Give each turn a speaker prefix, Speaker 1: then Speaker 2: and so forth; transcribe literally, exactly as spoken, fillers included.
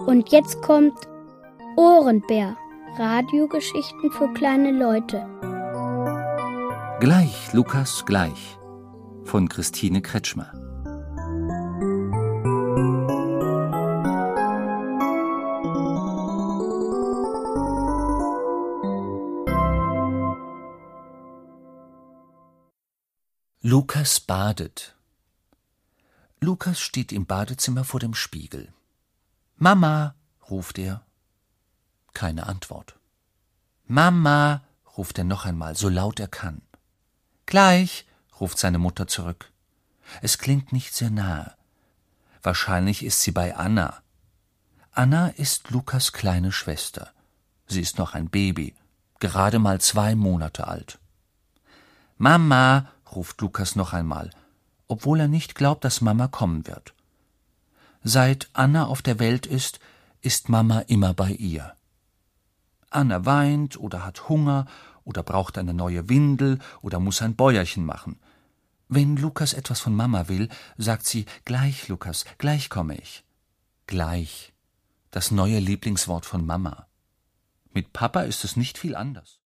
Speaker 1: Und jetzt kommt Ohrenbär. Radiogeschichten für kleine Leute.
Speaker 2: Gleich, Lukas, gleich. Von Christine Kretschmer. Lukas badet. Lukas steht im Badezimmer vor dem Spiegel. »Mama«, ruft er. Keine Antwort. »Mama«, ruft er noch einmal, so laut er kann. »Gleich«, ruft seine Mutter zurück. Es klingt nicht sehr nahe. Wahrscheinlich ist sie bei Anna. Anna ist Lukas kleine Schwester. Sie ist noch ein Baby, gerade mal zwei Monate alt. »Mama«, ruft Lukas noch einmal, obwohl er nicht glaubt, dass Mama kommen wird. Seit Anna auf der Welt ist, ist Mama immer bei ihr. Anna weint oder hat Hunger oder braucht eine neue Windel oder muss ein Bäuerchen machen. Wenn Lukas etwas von Mama will, sagt sie, »Gleich, Lukas, gleich komme ich.« Gleich, das neue Lieblingswort von Mama. Mit Papa ist es nicht viel anders.